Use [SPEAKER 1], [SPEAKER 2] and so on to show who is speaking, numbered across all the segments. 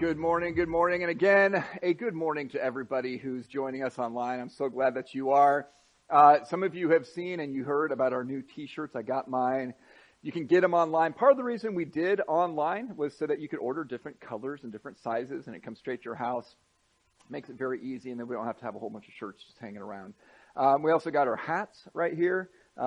[SPEAKER 1] Good morning, and again, a good morning to everybody who's joining us online. I'm so glad that you are. Some of you have seen and you heard about our new t-shirts. I got mine. You can get them online. Part of the reason we did online was so that you could order different colors and different sizes, and it comes straight to your house. Makes it very easy, and then we don't have to have a whole bunch of shirts just hanging around. We also got our hats right here,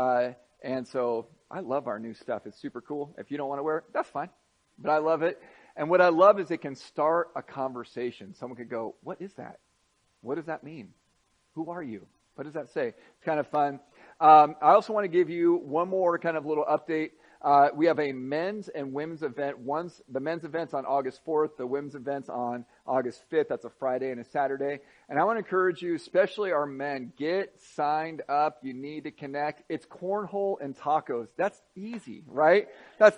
[SPEAKER 1] and so I love our new stuff. It's super cool. If you don't want to wear it, that's fine, but I love it. And what I love is it can start a conversation. Someone could go, what is that? What does that mean? Who are you? What does that say? It's kind of fun. I also want to give you one more kind of little update. We have a men's and women's event. The men's event's on August 4th. The women's event's on August 5th. That's a Friday and a Saturday. And I want to encourage you, especially our men, get signed up. You need to connect. It's cornhole and tacos. That's easy, right?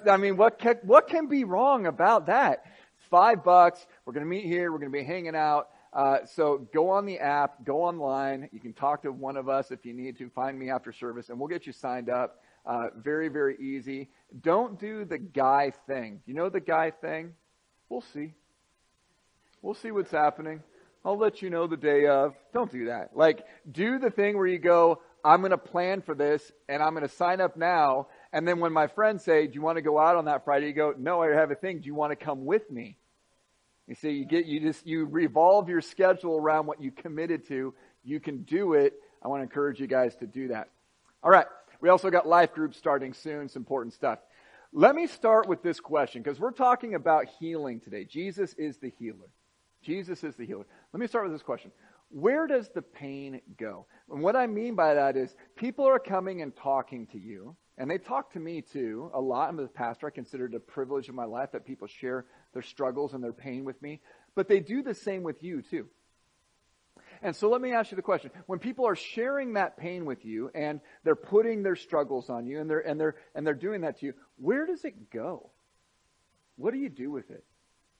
[SPEAKER 1] What can be wrong about that? It's $5. We're going to meet here. We're going to be hanging out. So go on the app, go online. You can talk to one of us if you need to. Find me after service, and we'll get you signed up. Very, very easy. Don't do the guy thing. You know the guy thing? We'll see. We'll see what's happening. I'll let you know the day of. Don't do that. Do the thing where you go, I'm going to plan for this, and I'm going to sign up now. And then when my friends say, do you want to go out on that Friday? You go, no, I have a thing. Do you want to come with me? You see, you revolve your schedule around what you committed to. You can do it. I want to encourage you guys to do that. All right. We also got life groups starting soon. Some important stuff. Let me start with this question because we're talking about healing today. Jesus is the healer. Jesus is the healer. Let me start with this question. Where does the pain go? And what I mean by that is people are coming and talking to you, and they talk to me too a lot. I'm a pastor. I consider it a privilege in my life that people share their struggles and their pain with me, but they do the same with you too. And so let me ask you the question. When people are sharing that pain with you and they're putting their struggles on you and they're doing that to you, where does it go? What do you do with it?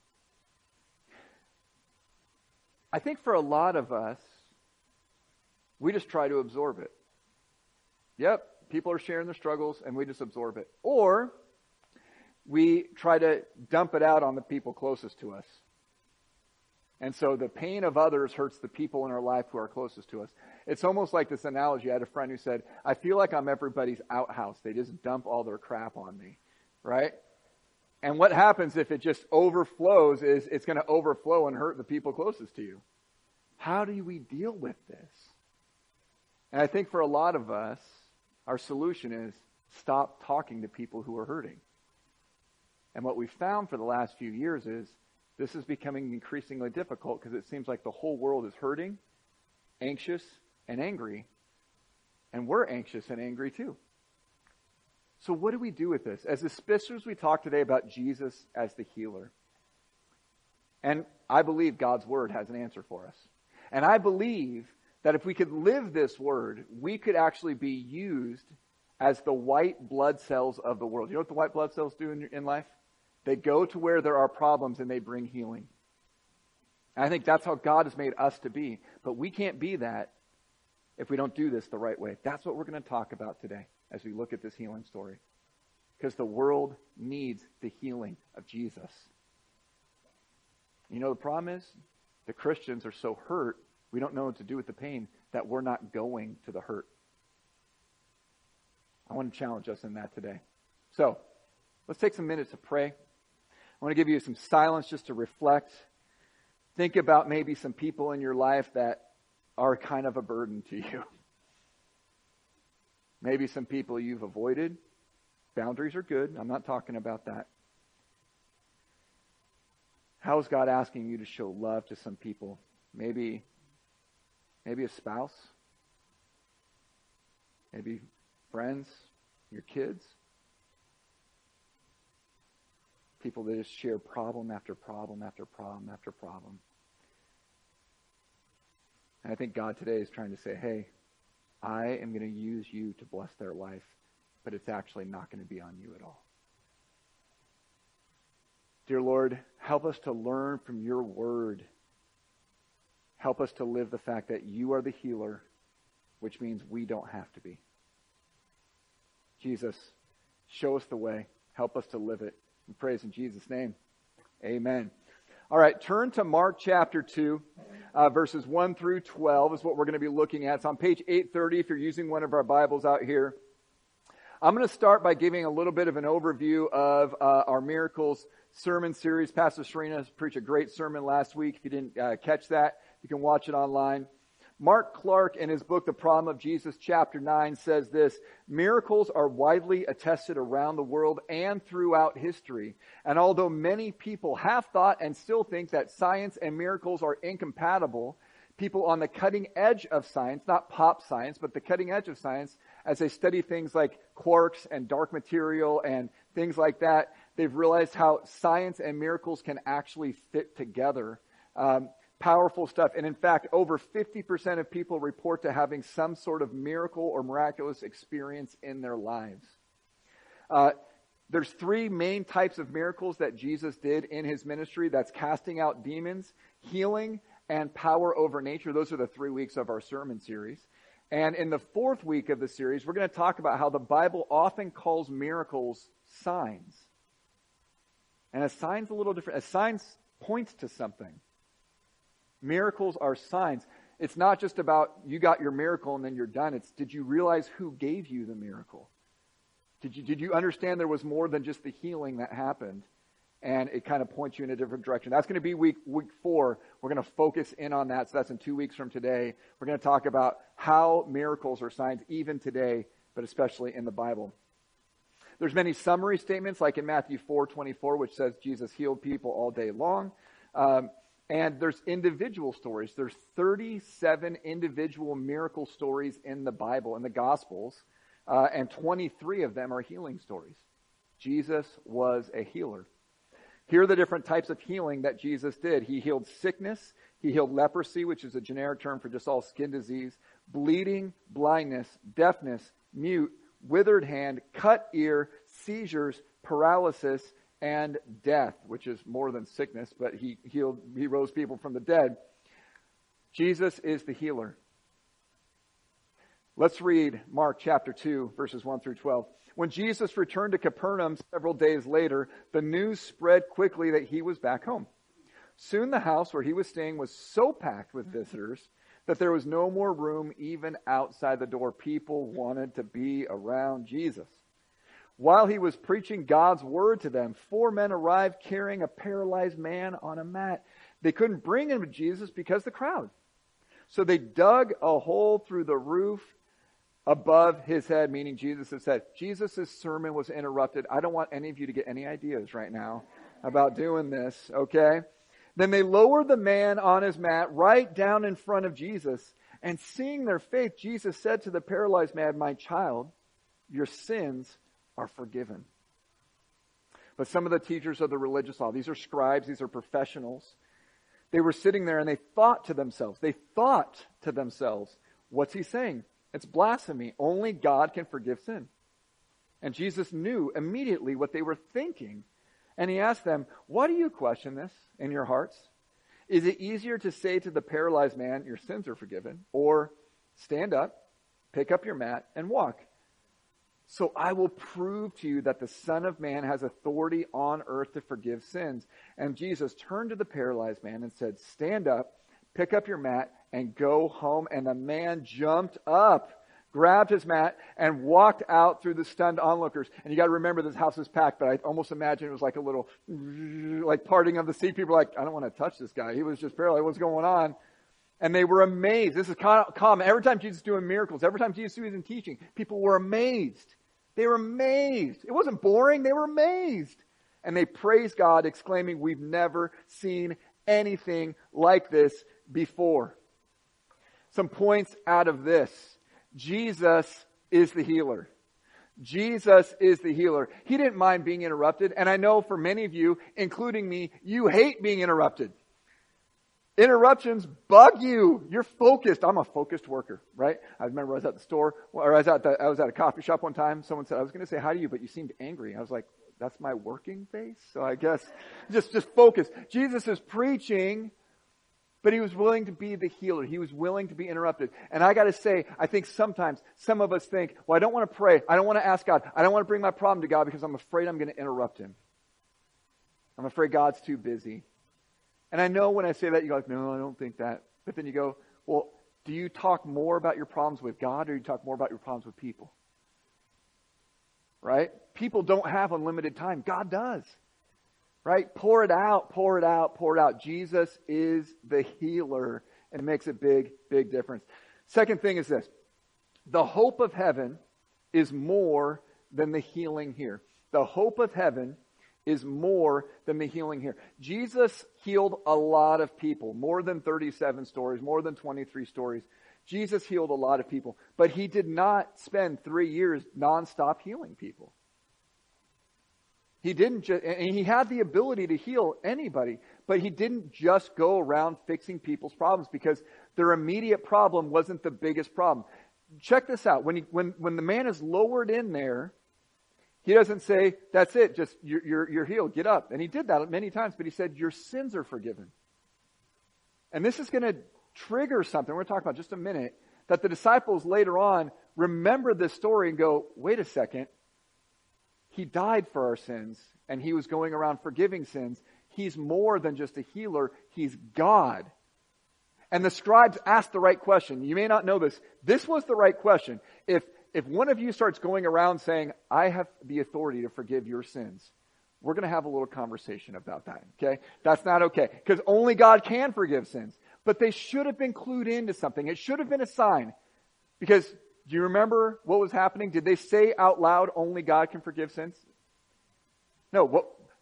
[SPEAKER 1] I think for a lot of us, we just try to absorb it. Yep, people are sharing their struggles and we just absorb it. Or we try to dump it out on the people closest to us. And so the pain of others hurts the people in our life who are closest to us. It's almost like this analogy. I had a friend who said, I feel like I'm everybody's outhouse. They just dump all their crap on me, right? And what happens if it just overflows is it's going to overflow and hurt the people closest to you. How do we deal with this? And I think for a lot of us, our solution is stop talking to people who are hurting. And what we've found for the last few years is this is becoming increasingly difficult because it seems like the whole world is hurting, anxious, and angry. And we're anxious and angry too. So what do we do with this? As especially as we talk today about Jesus as the healer. And I believe God's word has an answer for us. And I believe that if we could live this word, we could actually be used as the white blood cells of the world. You know what the white blood cells do in life? They go to where there are problems and they bring healing. And I think that's how God has made us to be. But we can't be that if we don't do this the right way. That's what we're going to talk about today as we look at this healing story. Because the world needs the healing of Jesus. You know, the problem is the Christians are so hurt, we don't know what to do with the pain, that we're not going to the hurt. I want to challenge us in that today. So, let's take some minutes to pray. I want to give you some silence just to reflect. Think about maybe some people in your life that are kind of a burden to you. Maybe some people you've avoided. Boundaries are good. I'm not talking about that. How is God asking you to show love to some people? Maybe a spouse. Maybe friends, your kids. People that just share problem after problem after problem after problem. And I think God today is trying to say, hey, I am going to use you to bless their life, but it's actually not going to be on you at all. Dear Lord, help us to learn from your word. Help us to live the fact that you are the healer, which means we don't have to be. Jesus, show us the way. Help us to live it. We praise in Jesus' name. Amen. All right, turn to Mark chapter 2, verses 1 through 12 is what we're going to be looking at. It's on page 830 if you're using one of our Bibles out here. I'm going to start by giving a little bit of an overview of our Miracles sermon series. Pastor Serena preached a great sermon last week. If you didn't catch that, you can watch it online. Mark Clark, in his book, The Problem of Jesus, chapter 9, says this: miracles are widely attested around the world and throughout history. And although many people have thought and still think that science and miracles are incompatible, people on the cutting edge of science, not pop science, but the cutting edge of science, as they study things like quarks and dark material and things like that, they've realized how science and miracles can actually fit together. Powerful stuff. And in fact, over 50% of people report to having some sort of miracle or miraculous experience in their lives. There's three main types of miracles that Jesus did in his ministry. That's casting out demons, healing, and power over nature. Those are the 3 weeks of our sermon series. And in the fourth week of the series, we're going to talk about how the Bible often calls miracles signs. And a sign's a little different. A sign points to something. Miracles are signs. It's not just about you got your miracle and then you're done. It's, did you realize who gave you the miracle? Did you understand there was more than just the healing that happened? And it kind of points you in a different direction. That's going to be week 4. We're going to focus in on that. So that's in 2 weeks from today. We're going to talk about how miracles are signs even today, but especially in the Bible. There's many summary statements, like in Matthew 4:24, which says Jesus healed people all day long. And there's individual stories. There's 37 individual miracle stories in the Bible, in the Gospels, and 23 of them are healing stories. Jesus was a healer. Here are the different types of healing that Jesus did. He healed sickness. He healed leprosy, which is a generic term for just all skin disease, bleeding, blindness, deafness, mute, withered hand, cut ear, seizures, paralysis, and death, which is more than sickness, but he rose people from the dead. Jesus is the healer. Let's read Mark chapter 2, verses 1 through 12. When Jesus returned to Capernaum several days later, the news spread quickly that he was back home. Soon the house where he was staying was so packed with visitors that there was no more room even outside the door. People wanted to be around Jesus. While he was preaching God's word to them, 4 men arrived carrying a paralyzed man on a mat. They couldn't bring him to Jesus because of the crowd. So they dug a hole through the roof above his head, meaning Jesus' head. Jesus' sermon was interrupted. I don't want any of you to get any ideas right now about doing this, okay? Then they lowered the man on his mat right down in front of Jesus. And seeing their faith, Jesus said to the paralyzed man, "My child, your sins are forgiven." But some of the teachers of the religious law, these are scribes, these are professionals, they were sitting there and they thought to themselves, what's he saying? It's blasphemy. Only God can forgive sin. And Jesus knew immediately what they were thinking. And he asked them, why do you question this in your hearts? Is it easier to say to the paralyzed man, your sins are forgiven, or stand up, pick up your mat, and walk? So I will prove to you that the Son of Man has authority on earth to forgive sins. And Jesus turned to the paralyzed man and said, stand up, pick up your mat, and go home. And the man jumped up, grabbed his mat, and walked out through the stunned onlookers. And you got to remember, this house is packed, but I almost imagine it was like a little, like parting of the sea. People were like, I don't want to touch this guy. He was just paralyzed. What's going on? And they were amazed. This is common. Every time Jesus was doing miracles, every time Jesus was teaching, people were amazed. They were amazed. It wasn't boring. They were amazed. And they praised God, exclaiming, we've never seen anything like this before. Some points out of this. Jesus is the healer. Jesus is the healer. He didn't mind being interrupted. And I know for many of you, including me, you hate being interrupted. Interruptions bug you. You're focused. I'm a focused worker, right? I remember I was at the store, or I was at a coffee shop one time. Someone said, I was going to say hi to you, but you seemed angry. I was like, that's my working face? So I guess just focus. Jesus is preaching, but he was willing to be the healer. He was willing to be interrupted. And I got to say, I think sometimes some of us think, well, I don't want to pray. I don't want to ask God. I don't want to bring my problem to God because I'm afraid I'm going to interrupt him. I'm afraid God's too busy. And I know when I say that, you go like, no, I don't think that. But then you go, well, do you talk more about your problems with God or do you talk more about your problems with people? Right? People don't have unlimited time. God does. Right? Pour it out, pour it out, pour it out. Jesus is the healer, and it makes a big, big difference. Second thing is this. The hope of heaven is more than the healing here. The hope of heaven is more than the healing here. Jesus healed a lot of people, more than 37 stories, more than 23 stories. Jesus healed a lot of people, but he did not spend 3 years nonstop healing people. He didn't just, and he had the ability to heal anybody, but he didn't just go around fixing people's problems because their immediate problem wasn't the biggest problem. Check this out. When the man is lowered in there, he doesn't say, that's it, just you're healed, get up. And he did that many times, but he said, your sins are forgiven. And this is going to trigger something we're going to talk about in just a minute, that the disciples later on remember this story and go, wait a second, he died for our sins, and he was going around forgiving sins. He's more than just a healer, he's God. And the scribes asked the right question. You may not know this. This was the right question. If one of you starts going around saying, I have the authority to forgive your sins, we're going to have a little conversation about that, okay? That's not okay, because only God can forgive sins. But they should have been clued into something. It should have been a sign. Because, do you remember what was happening? Did they say out loud, only God can forgive sins? No.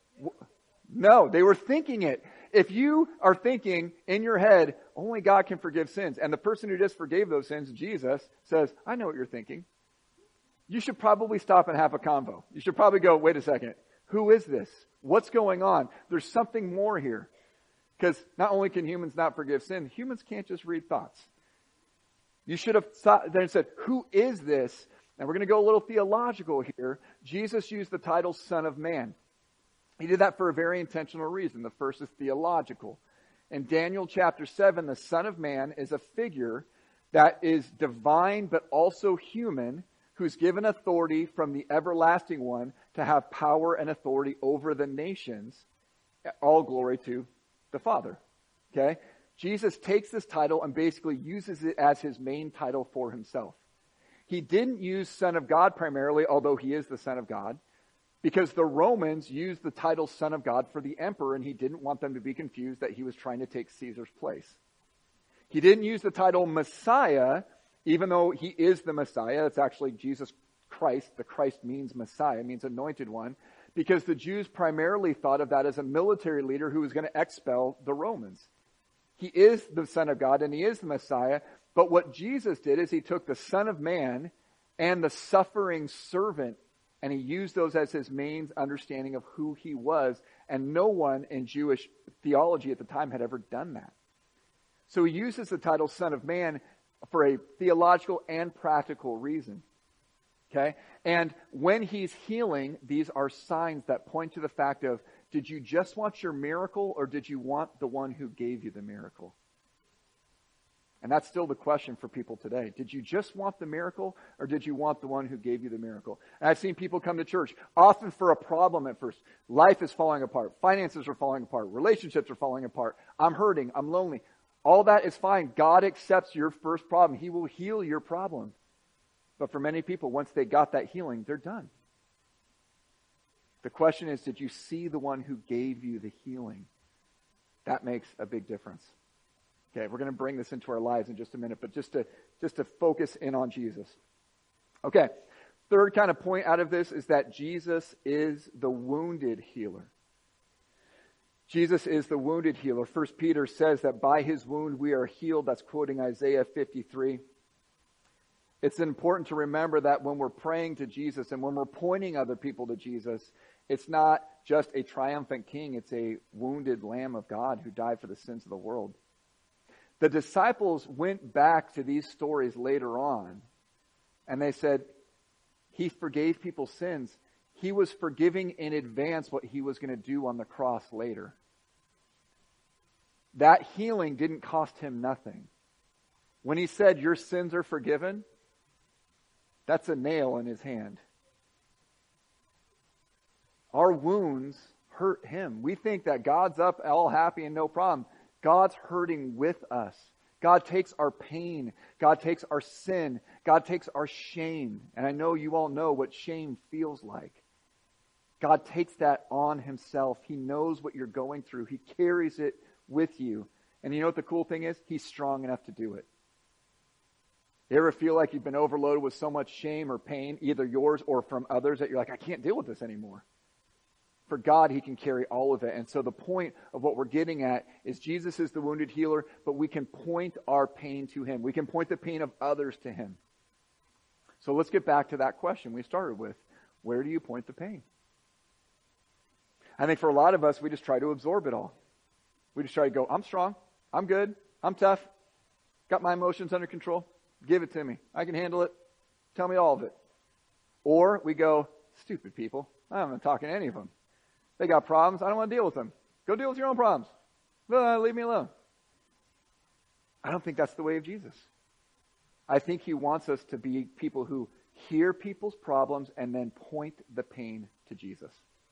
[SPEAKER 1] No, they were thinking it. If you are thinking in your head, only God can forgive sins, and the person who just forgave those sins, Jesus, says, I know what you're thinking. You should probably stop and have a convo. You should probably go, wait a second. Who is this? What's going on? There's something more here. Because not only can humans not forgive sin, humans can't just read thoughts. You should have thought, then said, who is this? And we're going to go a little theological here. Jesus used the title Son of Man. He did that for a very intentional reason. The first is theological. In Daniel chapter 7, the Son of Man is a figure that is divine but also human, who's given authority from the everlasting one to have power and authority over the nations. All glory to the Father. Okay? Jesus takes this title and basically uses it as his main title for himself. He didn't use Son of God primarily, although he is the Son of God, because the Romans used the title Son of God for the emperor, and he didn't want them to be confused that he was trying to take Caesar's place. He didn't use the title Messiah, even though he is the Messiah. It's actually Jesus Christ. The Christ means Messiah, means anointed one, because the Jews primarily thought of that as a military leader who was going to expel the Romans. He is the Son of God and he is the Messiah, but what Jesus did is he took the Son of Man and the suffering servant, and he used those as his main understanding of who he was, and no one in Jewish theology at the time had ever done that. So he uses the title Son of Man for a theological and practical reason. Okay? And when he's healing, these are signs that point to the fact of, did you just want your miracle, or did you want the one who gave you the miracle? And that's still the question for people today. Did you just want the miracle, or did you want the one who gave you the miracle? And I've seen people come to church, often for a problem at first. Life is falling apart. Finances are falling apart. Relationships are falling apart. I'm hurting. I'm lonely. All that is fine. God accepts your first problem. He will heal your problem. But for many people, once they got that healing, they're done. The question is, did you see the one who gave you the healing? That makes a big difference. Okay, we're going to bring this into our lives in just a minute, but just to focus in on Jesus. Okay, third kind of point out of this is that Jesus is the wounded healer. Jesus is the wounded healer. 1 Peter says that by his wound we are healed. That's quoting Isaiah 53. It's important to remember that when we're praying to Jesus and when we're pointing other people to Jesus, it's not just a triumphant king. It's a wounded Lamb of God who died for the sins of the world. The disciples went back to these stories later on, and they said, he forgave people's sins. He was forgiving in advance what he was going to do on the cross later. That healing didn't cost him nothing. When he said, your sins are forgiven, that's a nail in his hand. Our wounds hurt him. We think that God's up all happy and no problem. God's hurting with us. God takes our pain. God takes our sin. God takes our shame. And I know you all know what shame feels like. God takes that on himself. He knows what you're going through. He carries it with you. And you know what the cool thing is? He's strong enough to do it. You ever feel like you've been overloaded with so much shame or pain, either yours or from others, that you're like, I can't deal with this anymore? For God, he can carry all of it. And so the point of what we're getting at is Jesus is the wounded healer, but we can point our pain to him. We can point the pain of others to him. So let's get back to that question we started with. Where do you point the pain? I think for a lot of us, we just try to absorb it all. We just try to go, I'm strong, I'm good, I'm tough, got my emotions under control. Give it to me. I can handle it. Tell me all of it. Or we go, stupid people. I'm not talking to any of them. They got problems. I don't want to deal with them. Go deal with your own problems. Leave me alone. I don't think that's the way of Jesus. I think he wants us to be people who hear people's problems and then point the pain to Jesus.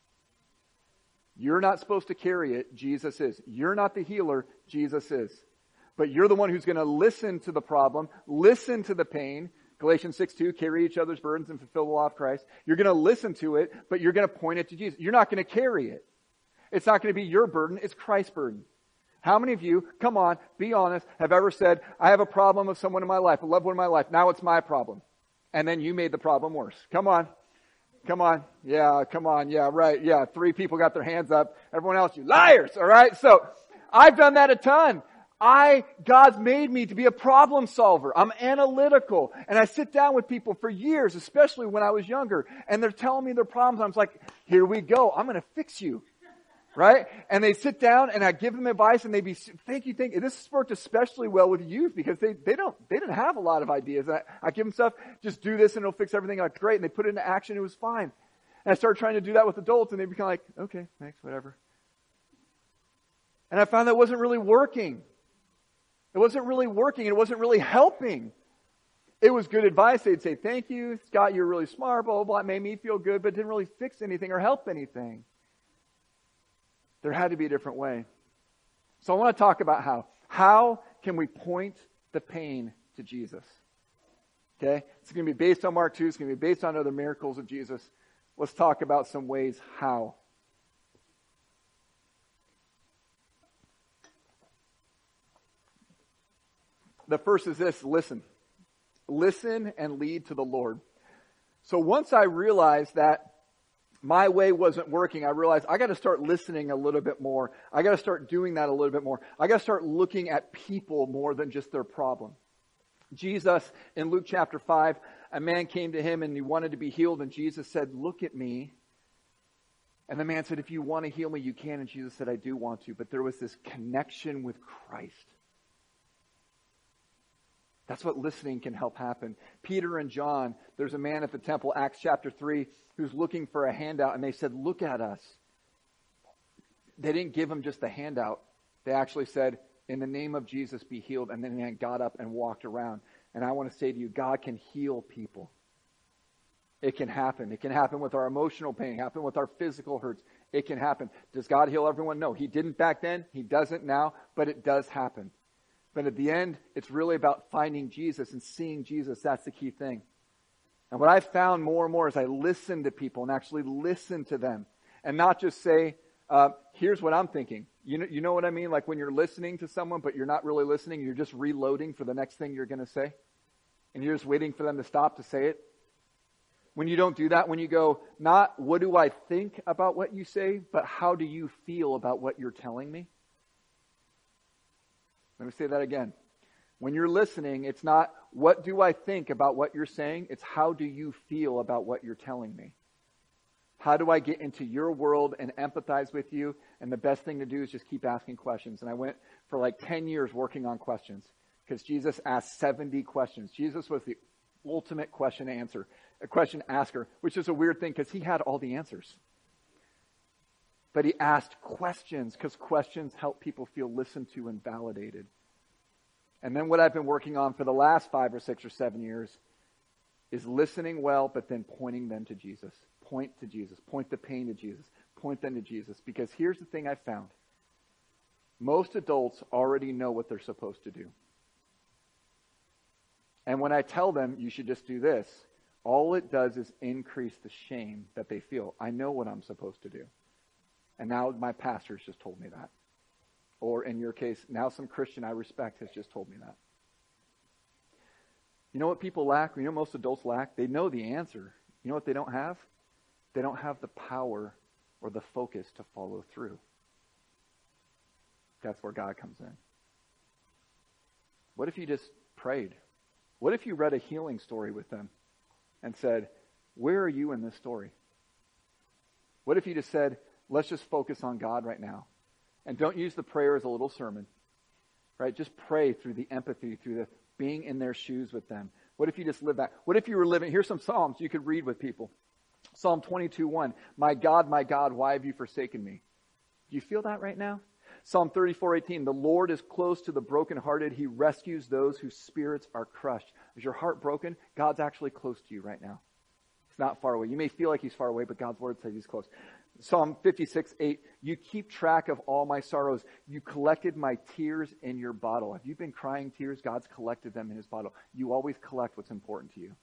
[SPEAKER 1] You're not supposed to carry it. Jesus is. You're not the healer. Jesus is. But you're the one who's going to listen to the problem, listen to the pain. Galatians 6:2, carry each other's burdens and fulfill the law of Christ. You're going to listen to it, but you're going to point it to Jesus. You're not going to carry it. It's not going to be your burden, it's Christ's burden. How many of you, come on, be honest, have ever said, I have a problem with someone in my life, a loved one in my life, now it's my problem. And then you made the problem worse. Come on. Come on. Yeah, come on. Yeah, right. Yeah, 3 people got their hands up. Everyone else, you liars. All right. So I've done that a ton. God's made me to be a problem solver. I'm analytical. And I sit down with people for years, especially when I was younger, and they're telling me their problems. I'm like, here we go. I'm going to fix you. Right? And they sit down and I give them advice and they be, thank you. This worked especially well with youth because they didn't have a lot of ideas. I give them stuff, just do this and it'll fix everything. Like, great. And they put it into action. It was fine. And I started trying to do that with adults and they become like, okay, thanks, whatever. And I found that wasn't really working. It wasn't really working. It wasn't really helping. It was good advice. They'd say, thank you, Scott, you're really smart, blah, blah, blah. It made me feel good, but it didn't really fix anything or help anything. There had to be a different way. So I want to talk about how. How can we point the pain to Jesus? Okay? It's going to be based on Mark 2. It's going to be based on other miracles of Jesus. Let's talk about some ways how. The first is this, listen. Listen and lead to the Lord. So once I realized that my way wasn't working, I realized I got to start listening a little bit more. I got to start doing that a little bit more. I got to start looking at people more than just their problem. Jesus, in Luke chapter 5, a man came to him and he wanted to be healed, and Jesus said, look at me. And the man said, if you want to heal me, you can. And Jesus said, I do want to. But there was this connection with Christ. That's what listening can help happen. Peter and John, there's a man at the temple, Acts chapter 3, who's looking for a handout, and they said, look at us. They didn't give him just the handout. They actually said, in the name of Jesus, be healed. And then the man got up and walked around. And I want to say to you, God can heal people. It can happen. It can happen with our emotional pain, happen with our physical hurts. It can happen. Does God heal everyone? No, he didn't back then. He doesn't now, but it does happen. But at the end, it's really about finding Jesus and seeing Jesus. That's the key thing. And what I've found more and more is I listen to people and actually listen to them. And not just say, here's what I'm thinking. You know what I mean? Like when you're listening to someone, but you're not really listening. You're just reloading for the next thing you're going to say. And you're just waiting for them to stop to say it. When you don't do that, when you go, not what do I think about what you say, but how do you feel about what you're telling me? Let me say that again. When you're listening, it's not what do I think about what you're saying, it's how do you feel about what you're telling me. How do I get into your world and empathize with you? And the best thing to do is just keep asking questions. And I went for like 10 years working on questions because Jesus asked 70 questions. Jesus was the ultimate question asker, which is a weird thing because he had all the answers. But he asked questions because questions help people feel listened to and validated. And then what I've been working on for the last 5 or 6 or 7 years is listening well, but then pointing them to Jesus. Point to Jesus. Point the pain to Jesus. point them to Jesus, because here's the thing I found. Most adults already know what they're supposed to do. And when I tell them you should just do this, all it does is increase the shame that they feel. I know what I'm supposed to do. And now my pastor's just told me that. Or in your case, now some Christian I respect has just told me that. You know what people lack? You know what most adults lack? They know the answer. You know what they don't have? They don't have the power or the focus to follow through. That's where God comes in. What if you just prayed? What if you read a healing story with them and said, where are you in this story? What if you just said, let's just focus on God right now. And don't use the prayer as a little sermon. Right? Just pray through the empathy, through the being in their shoes with them. What if you just live that? What if you were living, here's some Psalms you could read with people. Psalm 22:1, my God, why have you forsaken me? Do you feel that right now? Psalm 34:18, the Lord is close to the brokenhearted. He rescues those whose spirits are crushed. Is your heart broken? God's actually close to you right now. He's not far away. You may feel like he's far away, but God's word says he's close. Psalm 56:8, you keep track of all my sorrows. You collected my tears in your bottle. Have you been crying tears? God's collected them in his bottle. You always collect what's important to you.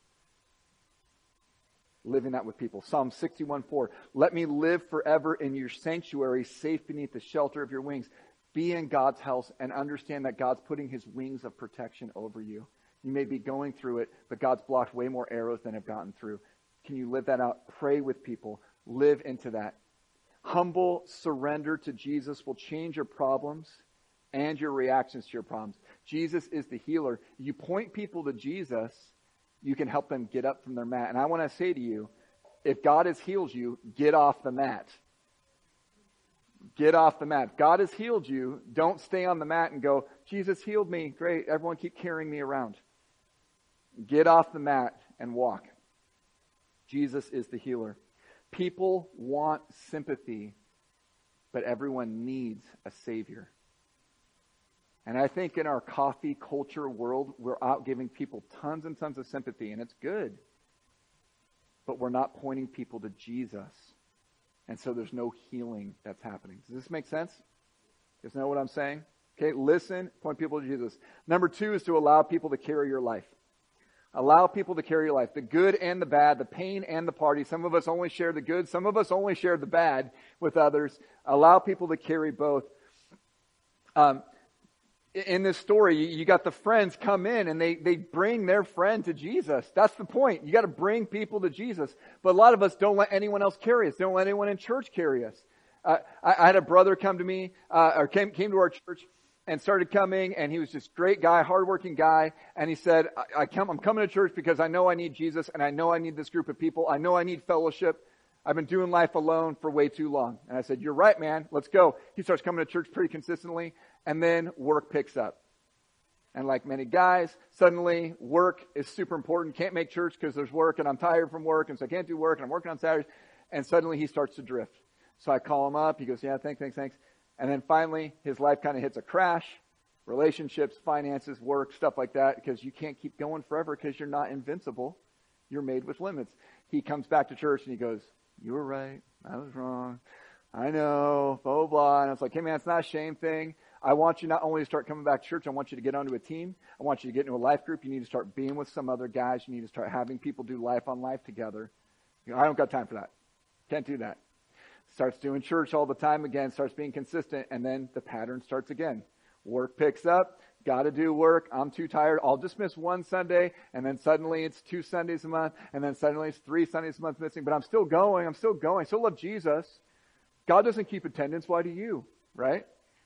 [SPEAKER 1] Living that with people. Psalm 61:4. Let me live forever in your sanctuary, safe beneath the shelter of your wings. Be in God's house and understand that God's putting his wings of protection over you. You may be going through it, but God's blocked way more arrows than have gotten through. Can you live that out? Pray with people. Live into that. Humble surrender to Jesus will change your problems and your reactions to your problems. Jesus is the healer. You point people to Jesus, you can help them get up from their mat. And I want to say to you, if God has healed you, get off the mat. Get off the mat. If God has healed you, don't stay on the mat and go, Jesus healed me. Great. Everyone keep carrying me around. Get off the mat and walk. Jesus is the healer. People want sympathy, but everyone needs a Savior. And I think in our coffee culture world, we're out giving people tons and tons of sympathy, and it's good. But we're not pointing people to Jesus. And so there's no healing that's happening. Does this make sense? You guys know what I'm saying? Okay, listen, point people to Jesus. Number 2 is to allow people to carry your life. Allow people to carry your life. The good and the bad, the pain and the party. Some of us only share the good. Some of us only share the bad with others. Allow people to carry both. In this story, you got the friends come in and they bring their friend to Jesus. That's the point. You got to bring people to Jesus. But a lot of us don't let anyone else carry us. Don't let anyone in church carry us. I had a brother come to me, or came to our church and started coming, and he was just great guy, hardworking guy. And he said, I'm coming to church because I know I need Jesus, and I know I need this group of people. I know I need fellowship. I've been doing life alone for way too long. And I said, you're right, man. Let's go. He starts coming to church pretty consistently, and then work picks up. And like many guys, suddenly work is super important. Can't make church because there's work, and I'm tired from work, and so I can't do work, and I'm working on Saturdays. And suddenly he starts to drift. So I call him up. He goes, yeah, thanks. And then finally, his life kind of hits a crash. Relationships, finances, work, stuff like that, because you can't keep going forever because you're not invincible. You're made with limits. He comes back to church and he goes, you were right. I was wrong. I know, blah, blah, blah. And I was like, hey, man, it's not a shame thing. I want you not only to start coming back to church, I want you to get onto a team. I want you to get into a life group. You need to start being with some other guys. You need to start having people do life on life together. I don't got time for that. Can't do that. Starts doing church all the time again, starts being consistent, and then the pattern starts again. Work picks up, got to do work, I'm too tired, I'll just miss one Sunday, and then suddenly it's 2 Sundays a month, and then suddenly it's 3 Sundays a month missing, but I'm still going, I still love Jesus. God doesn't keep attendance, why do you, right?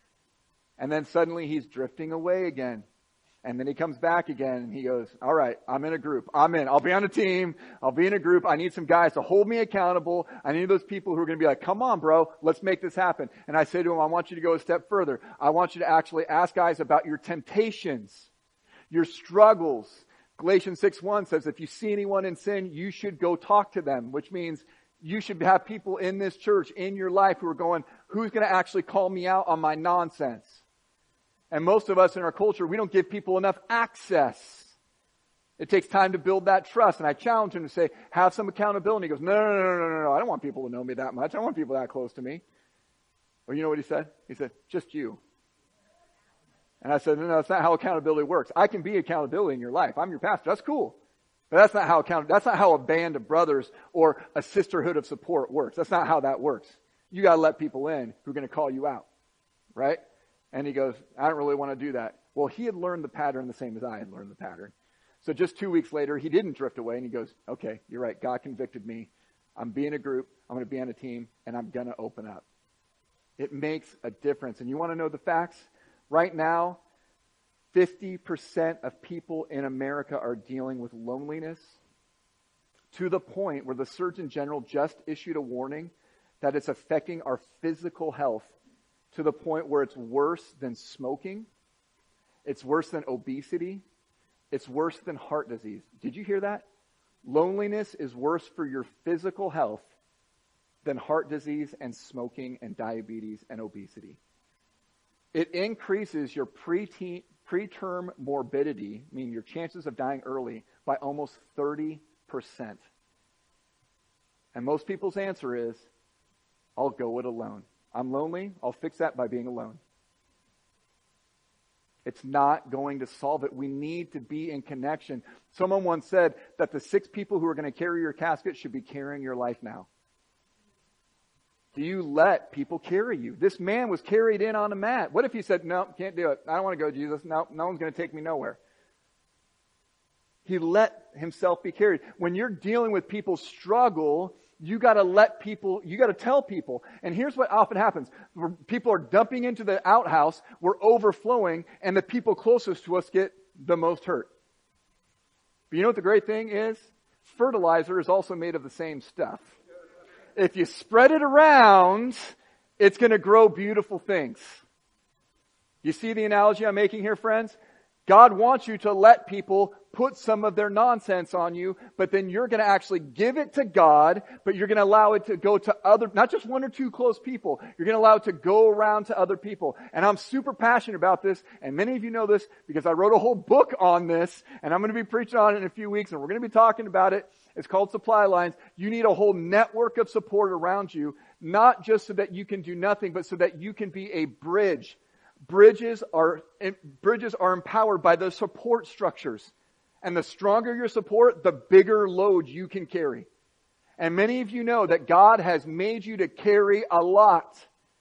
[SPEAKER 1] And then suddenly he's drifting away again. And then he comes back again and he goes, all right, I'm in a group. I'll be on a team. I'll be in a group. I need some guys to hold me accountable. I need those people who are going to be like, come on, bro, let's make this happen. And I say to him, I want you to go a step further. I want you to actually ask guys about your temptations, your struggles. Galatians 6:1 says, if you see anyone in sin, you should go talk to them, which means you should have people in this church, in your life, who are going, who's going to actually call me out on my nonsense? And most of us in our culture, we don't give people enough access. It takes time to build that trust. And I challenge him to say, have some accountability. He goes, no. I don't want people to know me that much. I don't want people that close to me. Well, you know what he said? He said, just you. And I said, no, that's not how accountability works. I can be accountability in your life. I'm your pastor. That's cool. But that's not how a band of brothers or a sisterhood of support works. That's not how that works. You got to let people in who are going to call you out. Right? And he goes, I don't really want to do that. Well, he had learned the pattern the same as I had learned the pattern. So just 2 weeks later, he didn't drift away, and he goes, okay, you're right. God convicted me. I'm being a group. I'm going to be on a team, and I'm going to open up. It makes a difference. And you want to know the facts? Right now, 50% of people in America are dealing with loneliness, to the point where the Surgeon General just issued a warning that it's affecting our physical health to the point where it's worse than smoking. It's worse than obesity. It's worse than heart disease. Did you hear that? Loneliness is worse for your physical health than heart disease and smoking and diabetes and obesity. It increases your preterm morbidity, meaning your chances of dying early, by almost 30%. And most people's answer is, I'll go it alone. I'm lonely, I'll fix that by being alone. It's not going to solve it. We need to be in connection. Someone once said that the 6 people who are going to carry your casket should be carrying your life now. Do you let people carry you? This man was carried in on a mat. What if he said, no, can't do it. I don't want to go, Jesus. No one's going to take me nowhere. He let himself be carried. When you're dealing with people's struggle, you got to tell people. And here's what often happens. People are dumping into the outhouse, we're overflowing, and the people closest to us get the most hurt. But you know what the great thing is? Fertilizer is also made of the same stuff. If you spread it around, it's going to grow beautiful things. You see the analogy I'm making here, friends? God wants you to let people put some of their nonsense on you, but then you're going to actually give it to God, but you're going to allow it to go to other, not just 1 or 2 close people. You're going to allow it to go around to other people. And I'm super passionate about this, and many of you know this because I wrote a whole book on this, and I'm going to be preaching on it in a few weeks, and we're going to be talking about it. It's called Supply Lines. You need a whole network of support around you, not just so that you can do nothing, but so that you can be a bridge. Bridges are empowered by the support structures. And the stronger your support, the bigger load you can carry. And many of you know that God has made you to carry a lot.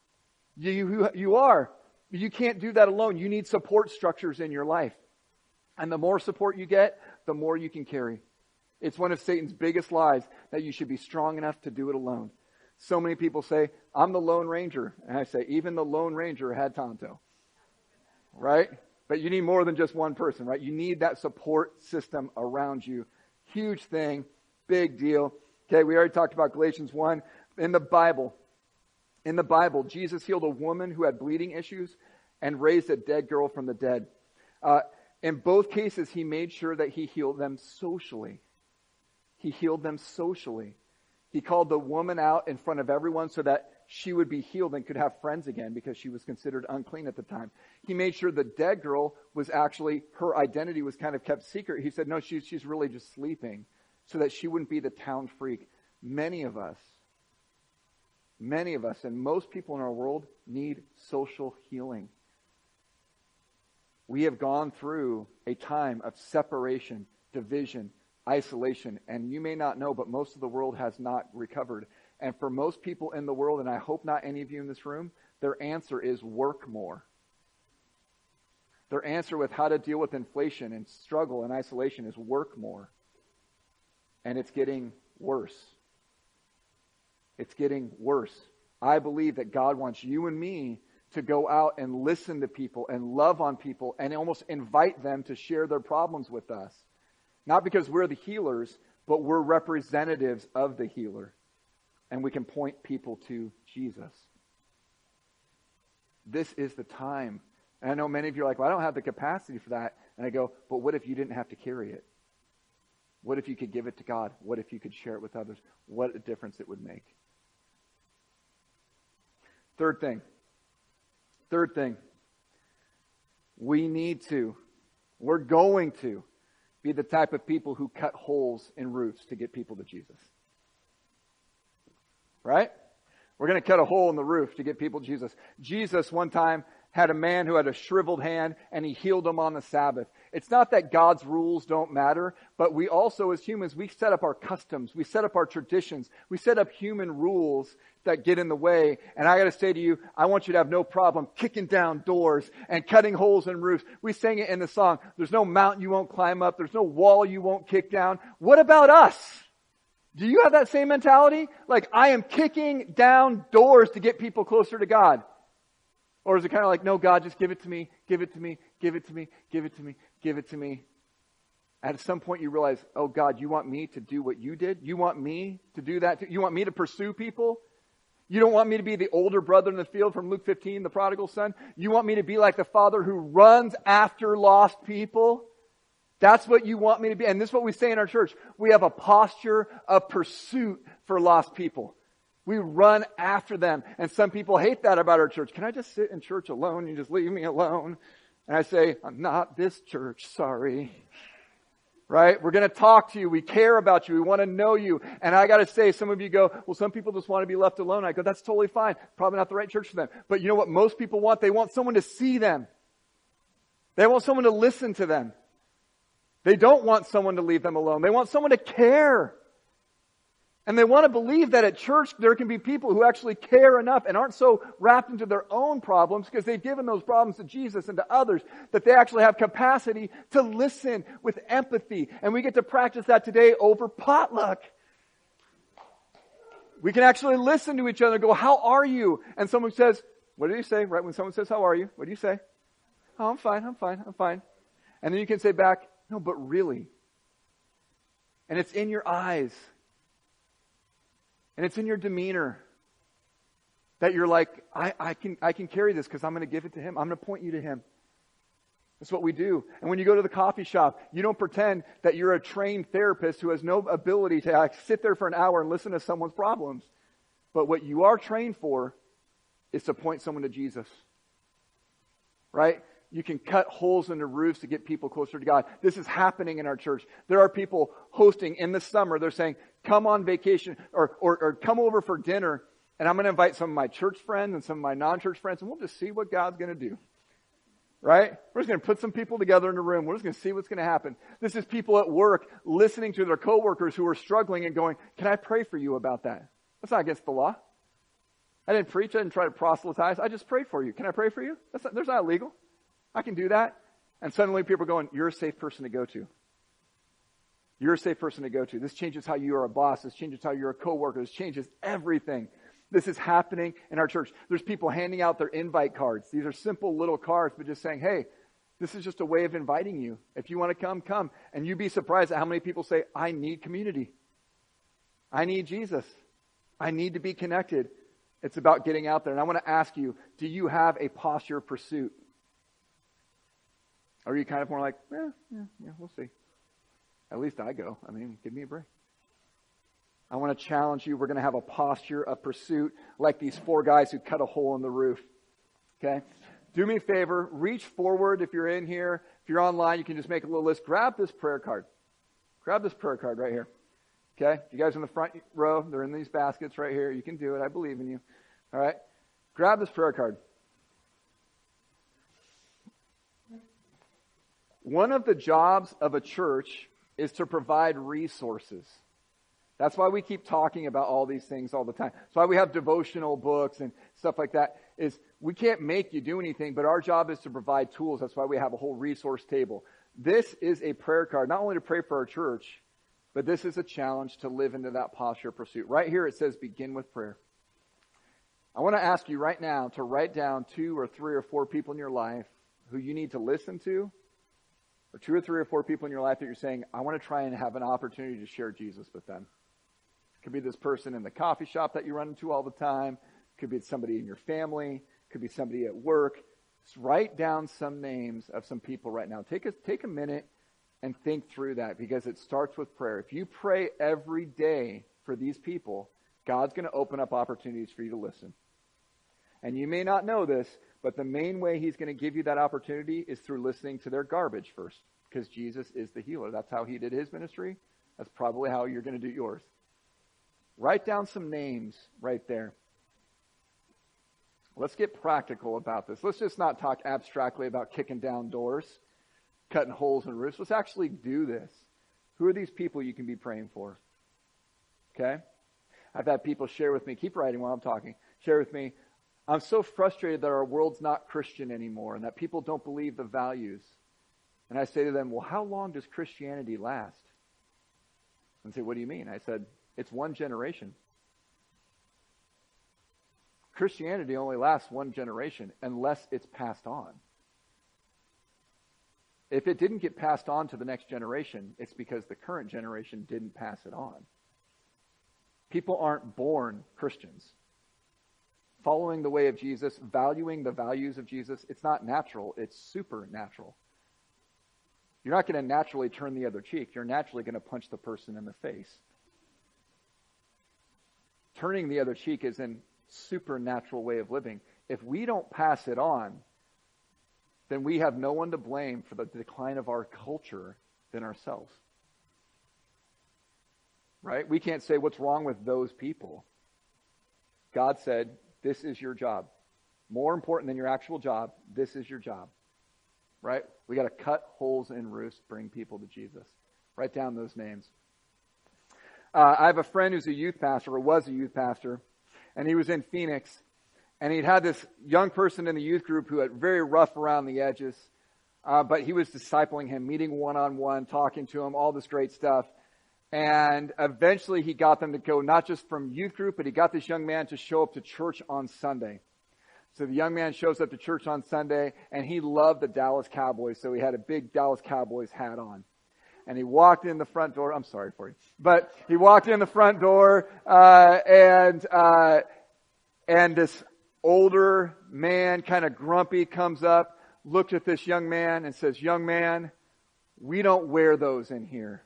[SPEAKER 1] You are. You can't do that alone. You need support structures in your life. And the more support you get, the more you can carry. It's one of Satan's biggest lies that you should be strong enough to do it alone. So many people say, I'm the Lone Ranger. And I say, even the Lone Ranger had Tonto. Right? But you need more than just one person, right? You need that support system around you. Huge thing. Big deal. Okay, we already talked about Galatians 1. In the Bible, Jesus healed a woman who had bleeding issues and raised a dead girl from the dead. In both cases, he made sure that he healed them socially. He healed them socially. He called the woman out in front of everyone so that she would be healed and could have friends again because she was considered unclean at the time. He made sure the dead girl was actually, her identity was kind of kept secret. He said, no, she's really just sleeping so that she wouldn't be the town freak. Many of us, and most people in our world need social healing. We have gone through a time of separation, division, isolation, and you may not know, but most of the world has not recovered. And for most people in the world, and I hope not any of you in this room, their answer is work more. Their answer with how to deal with inflation and struggle and isolation is work more. And it's getting worse. It's getting worse. I believe that God wants you and me to go out and listen to people and love on people and almost invite them to share their problems with us. Not because we're the healers, but we're representatives of the healer. And we can point people to Jesus. This is the time. And I know many of you are like, well, I don't have the capacity for that. And I go, but what if you didn't have to carry it? What if you could give it to God? What if you could share it with others? What a difference it would make. Third thing. We're going to be the type of people who cut holes in roofs to get people to Jesus. Right? We're going to cut a hole in the roof to get people to Jesus. Jesus one time had a man who had a shriveled hand and he healed him on the Sabbath. It's not that God's rules don't matter, but we also as humans, we set up our customs, we set up our traditions, we set up human rules that get in the way. And I got to say to you, I want you to have no problem kicking down doors and cutting holes in roofs. We sang it in the song. There's no mountain you won't climb up. There's no wall you won't kick down. What about us? Do you have that same mentality? Like, I am kicking down doors to get people closer to God. Or is it kind of like, no, God, just give it to me, give it to me, give it to me, give it to me, give it to me. At some point you realize, oh God, you want me to do what you did? You want me to do that? You want me to pursue people? You don't want me to be the older brother in the field from Luke 15, the prodigal son? You want me to be like the father who runs after lost people? That's what you want me to be. And this is what we say in our church. We have a posture of pursuit for lost people. We run after them. And some people hate that about our church. Can I just sit in church alone? You just leave me alone. And I say, I'm not this church, sorry. Right? We're going to talk to you. We care about you. We want to know you. And I got to say, some of you go, well, some people just want to be left alone. I go, that's totally fine. Probably not the right church for them. But you know what most people want? They want someone to see them. They want someone to listen to them. They don't want someone to leave them alone. They want someone to care. And they want to believe that at church there can be people who actually care enough and aren't so wrapped into their own problems because they've given those problems to Jesus and to others that they actually have capacity to listen with empathy. And we get to practice that today over potluck. We can actually listen to each other and go, how are you? And someone says, what do you say? Right when someone says, how are you? What do you say? Oh, I'm fine, I'm fine, I'm fine. And then you can say back, no, but really. And it's in your eyes. And it's in your demeanor. That you're like, I can carry this because I'm going to give it to him. I'm going to point you to him. That's what we do. And when you go to the coffee shop, you don't pretend that you're a trained therapist who has no ability to sit there for an hour and listen to someone's problems. But what you are trained for is to point someone to Jesus. Right? You can cut holes in the roofs to get people closer to God. This is happening in our church. There are people hosting in the summer. They're saying, come on vacation or come over for dinner. And I'm going to invite some of my church friends and some of my non-church friends. And we'll just see what God's going to do. Right? We're just going to put some people together in a room. We're just going to see what's going to happen. This is people at work listening to their coworkers who are struggling and going, can I pray for you about that? That's not against the law. I didn't preach. I didn't try to proselytize. I just prayed for you. Can I pray for you? That's not illegal. I can do that. And suddenly people are going, you're a safe person to go to. You're a safe person to go to. This changes how you are a boss. This changes how you're a coworker. This changes everything. This is happening in our church. There's people handing out their invite cards. These are simple little cards, but just saying, hey, this is just a way of inviting you. If you want to come, come. And you'd be surprised at how many people say, I need community. I need Jesus. I need to be connected. It's about getting out there. And I want to ask you, do you have a posture of pursuit? Or are you kind of more like, yeah, we'll see. At least I go. I mean, give me a break. I want to challenge you. We're going to have a posture of pursuit like these four guys who cut a hole in the roof. Okay? Do me a favor. Reach forward if you're in here. If you're online, you can just make a little list. Grab this prayer card. Grab this prayer card right here. Okay? You guys in the front row, they're in these baskets right here. You can do it. I believe in you. All right? Grab this prayer card. One of the jobs of a church is to provide resources. That's why we keep talking about all these things all the time. That's why we have devotional books and stuff like that. Is we can't make you do anything, but our job is to provide tools. That's why we have a whole resource table. This is a prayer card, not only to pray for our church, but this is a challenge to live into that posture of pursuit. Right here it says begin with prayer. I want to ask you right now to write down 2 or 3 or 4 people in your life who you need to listen to, or 2 or 3 or 4 people in your life that you're saying, I want to try and have an opportunity to share Jesus with them. It could be this person in the coffee shop that you run into all the time. It could be somebody in your family. It could be somebody at work. Just write down some names of some people right now. Take a minute and think through that, because it starts with prayer. If you pray every day for these people, God's going to open up opportunities for you to listen. And you may not know this, but the main way he's going to give you that opportunity is through listening to their garbage first. because Jesus is the healer. That's how he did his ministry. That's probably how you're going to do yours. Write down some names right there. Let's get practical about this. Let's just not talk abstractly about kicking down doors, cutting holes in roofs. Let's actually do this. Who are these people you can be praying for? Okay? I've had people share with me, keep writing while I'm talking, share with me, I'm so frustrated that our world's not Christian anymore and that people don't believe the values. And I say to them, well, how long does Christianity last? And they say, what do you mean? I said, it's one generation. Christianity only lasts one generation unless it's passed on. If it didn't get passed on to the next generation, it's because the current generation didn't pass it on. People aren't born Christians. Following the way of Jesus, valuing the values of Jesus, it's not natural, it's supernatural. You're not going to naturally turn the other cheek. You're naturally going to punch the person in the face. Turning the other cheek is a supernatural way of living. If we don't pass it on, then we have no one to blame for the decline of our culture than ourselves. Right? We can't say what's wrong with those people. God said, this is your job. More important than your actual job, this is your job. Right? We got to cut holes in roofs, bring people to Jesus. Write down those names. I have a friend who's a youth pastor, or was a youth pastor, and he was in Phoenix, and he'd had this young person in the youth group who had very rough around the edges, but he was discipling him, meeting one-on-one, talking to him, all this great stuff. And eventually he got them to go not just from youth group, but he got this young man to show up to church on Sunday. So the young man shows up to church on Sunday, and he loved the Dallas Cowboys, so he had a big Dallas Cowboys hat on. And he walked in the front door. I'm sorry for you. But he walked in the front door, and this older man, kind of grumpy, comes up, looks at this young man and says, young man, we don't wear those in here.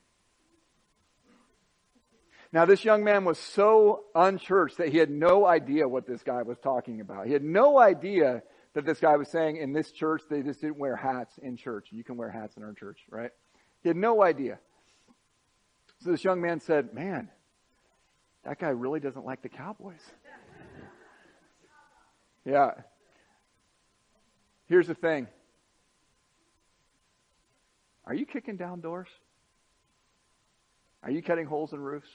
[SPEAKER 1] Now, this young man was so unchurched that he had no idea what this guy was talking about. He had no idea that this guy was saying in this church they just didn't wear hats in church. You can wear hats in our church, right? He had no idea. So this young man said, man, that guy really doesn't like the Cowboys. Yeah. Here's the thing. Are you kicking down doors? Are you cutting holes in roofs?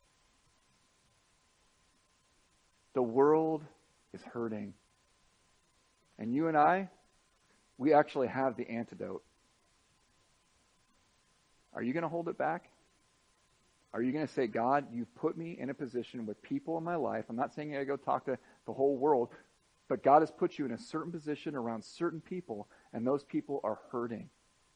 [SPEAKER 1] The world is hurting. And you and I, we actually have the antidote. Are you going to hold it back? Are you going to say, God, you've put me in a position with people in my life. I'm not saying you got to go talk to the whole world, but God has put you in a certain position around certain people, and those people are hurting.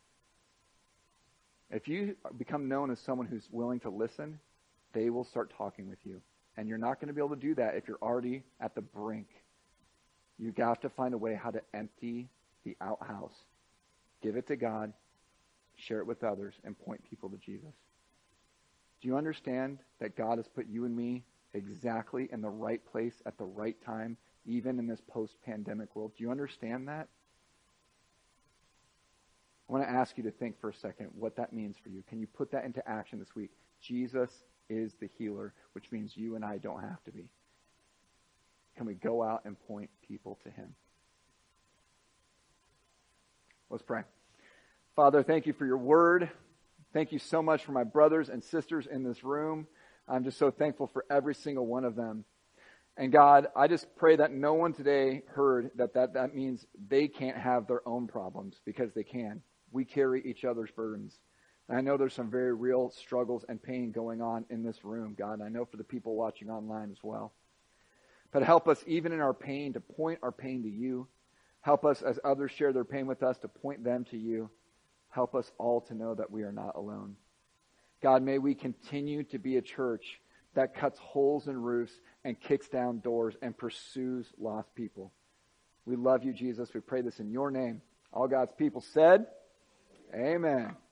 [SPEAKER 1] If you become known as someone who's willing to listen, they will start talking with you. And you're not going to be able to do that if you're already at the brink. You have to find a way how to empty the outhouse. Give it to God, share it with others, and point people to Jesus. Do you understand that God has put you and me exactly in the right place at the right time, even in this post-pandemic world? Do you understand that? I want to ask you to think for a second what that means for you. Can you put that into action this week? Jesus is the healer, which means you and I don't have to be. Can we go out and point people to him? Let's pray. Father, thank you for your word. Thank you so much for my brothers and sisters in this room. I'm just so thankful for every single one of them. And God, I just pray that no one today heard that means they can't have their own problems, because they can. We carry each other's burdens. And I know there's some very real struggles and pain going on in this room, God. And I know for the people watching online as well. But help us, even in our pain, to point our pain to you. Help us, as others share their pain with us, to point them to you. Help us all to know that we are not alone. God, may we continue to be a church that cuts holes in roofs and kicks down doors and pursues lost people. We love you, Jesus. We pray this in your name. All God's people said, amen.